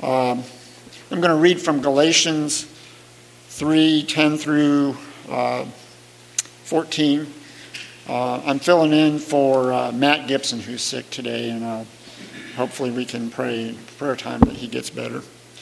I'm going to read from Galatians 3:10 through 14. I'm filling in for Matt Gibson, who's sick today, and hopefully we can pray in prayer time that he gets better.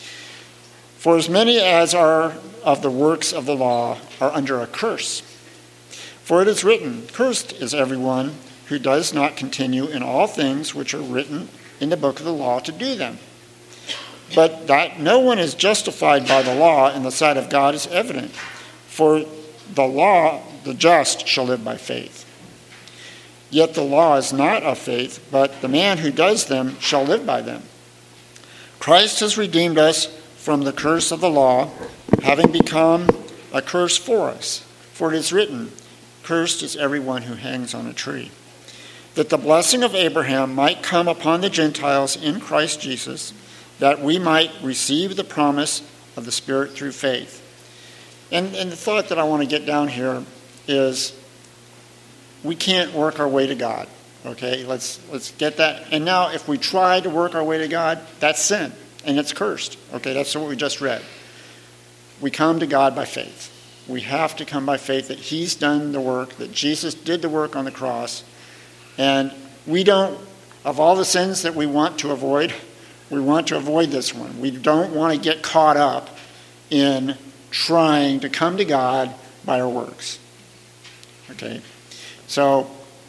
For as many as are of the works of the law are under a curse. For it is written, "Cursed is everyone who does not continue in all things which are written in the book of the law to do them." But that no one is justified by the law in the sight of God is evident. For the law, the just shall live by faith. Yet the law is not of faith, but the man who does them shall live by them. Christ has redeemed us from the curse of the law, having become a curse for us. For it is written, "Cursed is everyone who hangs on a tree," that the blessing of Abraham might come upon the Gentiles in Christ Jesus, that we might receive the promise of the Spirit through faith. And the thought that I want to get down here is we can't work our way to God. Okay, let's get that. And now if we try to work our way to God, that's sin, and it's cursed. Okay, that's what we just read. We come to God by faith. We have to come by faith that he's done the work, that Jesus did the work on the cross. And we don't, of all the sins that we want to avoid this one. We don't want to get caught up in trying to come to God by our works. Okay, so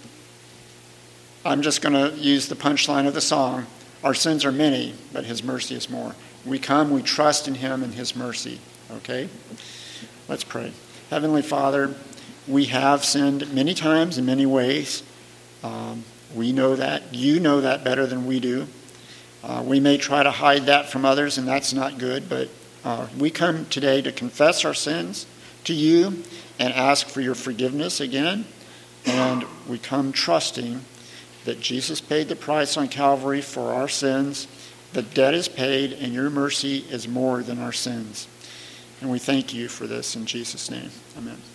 I'm just going to use the punchline of the song. Our sins are many, but his mercy is more. We come, we trust in him and his mercy. Okay? Let's pray. Heavenly Father, we have sinned many times in many ways. We know that. You know that better than we do. We may try to hide that from others, and that's not good, but we come today to confess our sins to you and ask for your forgiveness again. And we come trusting that Jesus paid the price on Calvary for our sins. The debt is paid, and your mercy is more than our sins. And we thank you for this in Jesus' name. Amen.